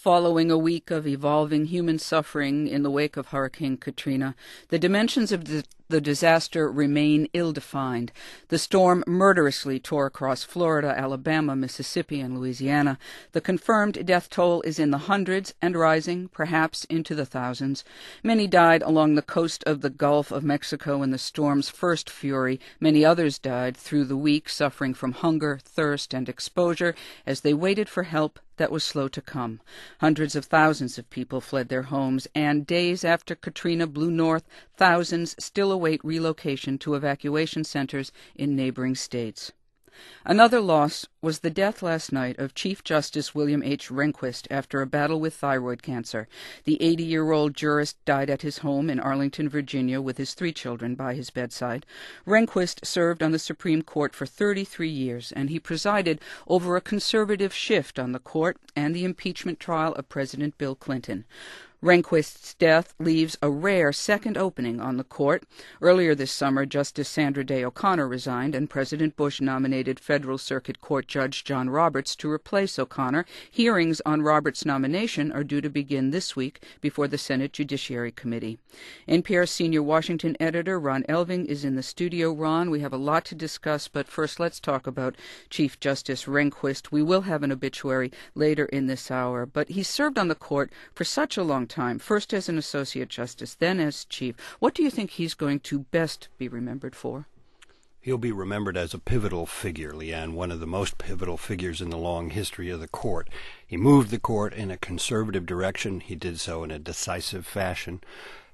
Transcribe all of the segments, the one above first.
Following a week of evolving human suffering in the wake of Hurricane Katrina, the dimensions of the disaster remain ill-defined. The storm murderously tore across Florida, Alabama, Mississippi, and Louisiana. The confirmed death toll is in the hundreds and rising, perhaps into the thousands. Many died along the coast of the Gulf of Mexico in the storm's first fury. Many others died through the week, suffering from hunger, thirst, and exposure as they waited for help that was slow to come. Hundreds of thousands of people fled their homes, and days after Katrina blew north, thousands still await relocation to evacuation centers in neighboring states. Another loss was the death last night of Chief Justice William H. Rehnquist after a battle with thyroid cancer. The 80-year-old jurist died at his home in Arlington, Virginia, with his 3 children by his bedside. Rehnquist served on the Supreme Court for 33 years, and he presided over a conservative shift on the court and the impeachment trial of President Bill Clinton. Rehnquist's death leaves a rare second opening on the court. Earlier this summer, Justice Sandra Day O'Connor resigned, and President Bush nominated Federal Circuit Court Judge John Roberts to replace O'Connor. Hearings on Roberts' nomination are due to begin this week before the Senate Judiciary Committee. NPR senior Washington editor Ron Elving is in the studio. Ron, we have a lot to discuss, but first let's talk about Chief Justice Rehnquist. We will have an obituary later in this hour, but he served on the court for such a long time, first as an associate justice, then as chief. What do you think he's going to best be remembered for? He'll be remembered as a pivotal figure, Leanne, one of the most pivotal figures in the long history of the court. He moved the court in a conservative direction. He did so in a decisive fashion.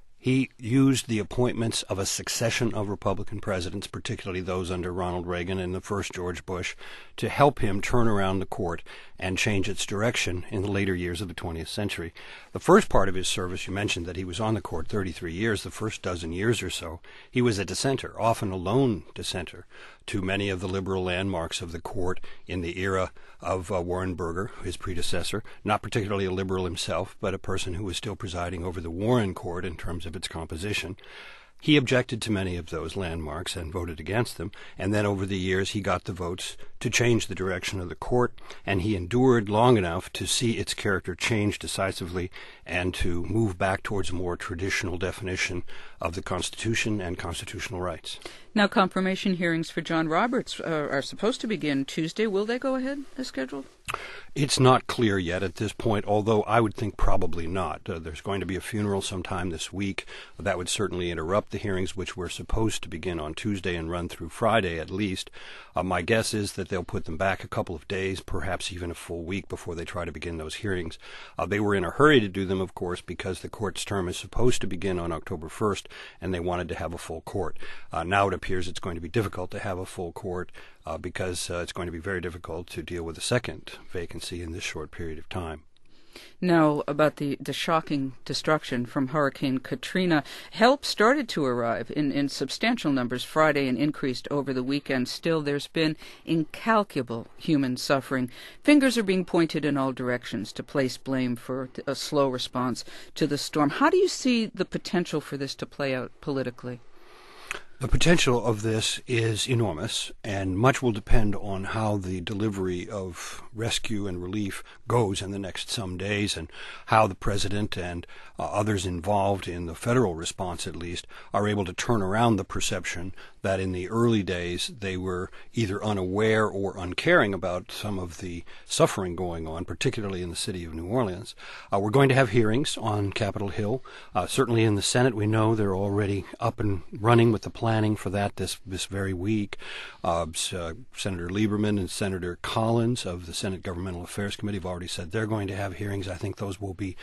He used the appointments of a succession of Republican presidents, particularly those under Ronald Reagan and the first George Bush, to help him turn around the court and change its direction in the later years of the 20th century. The first part of his service, you mentioned that he was on the court 33 years. The first dozen years or so, he was a dissenter, often a lone dissenter, to many of the liberal landmarks of the court in the era of Warren Burger, his predecessor, not particularly a liberal himself, but a person who was still presiding over the Warren Court in terms of its composition. He objected to many of those landmarks and voted against them, and then over the years he got the votes to change the direction of the court, and he endured long enough to see its character change decisively and to move back towards a more traditional definition of the Constitution and constitutional rights. Now, confirmation hearings for John Roberts are supposed to begin Tuesday. Will they go ahead as scheduled? It's not clear yet at this point, although I would think probably not. There's going to be a funeral sometime this week. That would certainly interrupt the hearings, which were supposed to begin on Tuesday and run through Friday at least. My guess is that they'll put them back a couple of days, perhaps even a full week before they try to begin those hearings. They were in a hurry to do them, of course, because the court's term is supposed to begin on October 1st, and they wanted to have a full court. Now it appears it's going to be difficult to have a full court because it's going to be very difficult to deal with a second vacancy in this short period of time. Now, about the shocking destruction from Hurricane Katrina, help started to arrive in substantial numbers Friday and increased over the weekend. Still, there's been incalculable human suffering. Fingers are being pointed in all directions to place blame for a slow response to the storm. How do you see the potential for this to play out politically? The potential of this is enormous, and much will depend on how the delivery of rescue and relief goes in the next some days, and how the president and others involved in the federal response, at least, are able to turn around the perception that in the early days they were either unaware or uncaring about some of the suffering going on, particularly in the city of New Orleans. We're going to have hearings on Capitol Hill. Certainly in the Senate, we know they're already up and running with the planning for that this very week. Senator Lieberman and Senator Collins of the Senate Governmental Affairs Committee have already said they're going to have hearings. I think those will be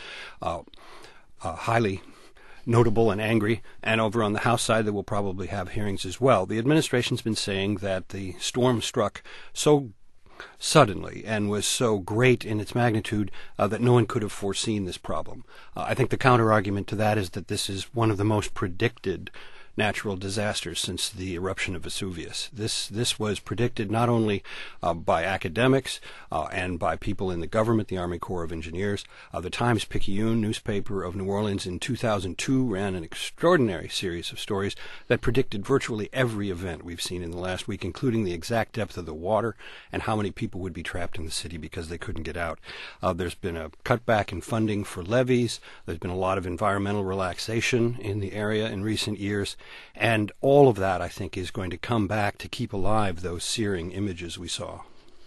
highly notable and angry, and over on the House side, they will probably have hearings as well. The administration's been saying that the storm struck so suddenly and was so great in its magnitude that no one could have foreseen this problem. I think the counter-argument to that is that this is one of the most predicted natural disasters since the eruption of Vesuvius. This was predicted not only by academics and by people in the government, the Army Corps of Engineers. The Times-Picayune newspaper of New Orleans in 2002 ran an extraordinary series of stories that predicted virtually every event we've seen in the last week, including the exact depth of the water and how many people would be trapped in the city because they couldn't get out. There's been a cutback in funding for levees. There's been a lot of environmental relaxation in the area in recent years. And all of that, I think, is going to come back to keep alive those searing images we saw.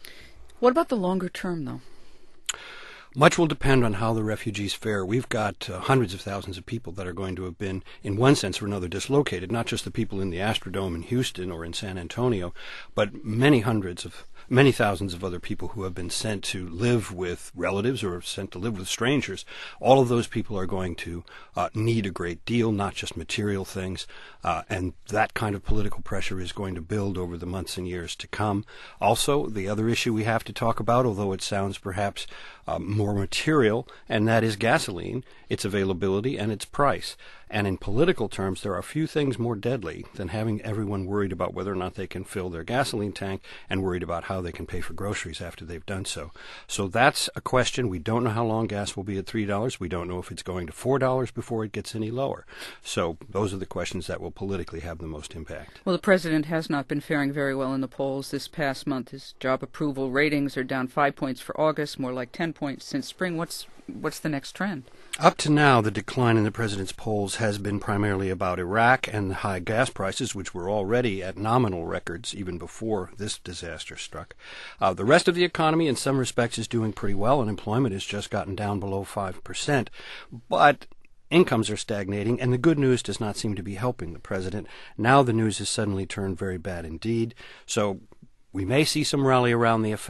What about the longer term, though? Much will depend on how the refugees fare. We've got hundreds of thousands of people that are going to have been, in one sense or another, dislocated, not just the people in the Astrodome in Houston or in San Antonio, but many thousands of other people who have been sent to live with relatives or sent to live with strangers. All of those people are going to need a great deal, not just material things, and that kind of political pressure is going to build over the months and years to come. Also, the other issue we have to talk about, although it sounds perhaps more material, and that is gasoline, its availability and its price. And in political terms, there are few things more deadly than having everyone worried about whether or not they can fill their gasoline tank and worried about how they can pay for groceries after they've done so. So that's a question. We don't know how long gas will be at $3. We don't know if it's going to $4 before it gets any lower. So those are the questions that will politically have the most impact. Well, the president has not been faring very well in the polls this past month. His job approval ratings are down 5 points for August, more like 10 points since spring. What's the next trend? Up to now, the decline in the president's polls has been primarily about Iraq and the high gas prices, which were already at nominal records even before this disaster struck. The rest of the economy, in some respects, is doing pretty well. Unemployment has just gotten down below 5%. But incomes are stagnating, and the good news does not seem to be helping the president. Now the news has suddenly turned very bad indeed. So we may see some rally around the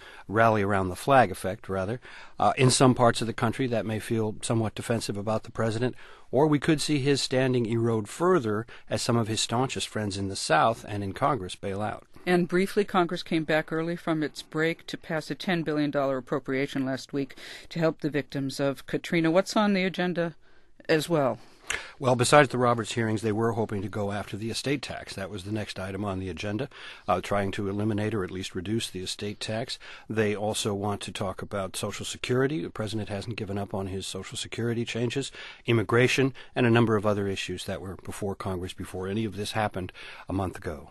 flag effect, in some parts of the country that may feel somewhat defensive about the president, or we could see his standing erode further as some of his staunchest friends in the South and in Congress bail out. And briefly, Congress came back early from its break to pass a $10 billion appropriation last week to help the victims of Katrina. What's on the agenda as well? Well, besides the Roberts hearings, they were hoping to go after the estate tax. That was the next item on the agenda, trying to eliminate or at least reduce the estate tax. They also want to talk about Social Security. The president hasn't given up on his Social Security changes, immigration, and a number of other issues that were before Congress before any of this happened a month ago.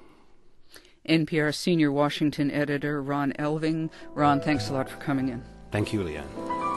NPR senior Washington editor Ron Elving. Ron, thanks a lot for coming in. Thank you, Leanne.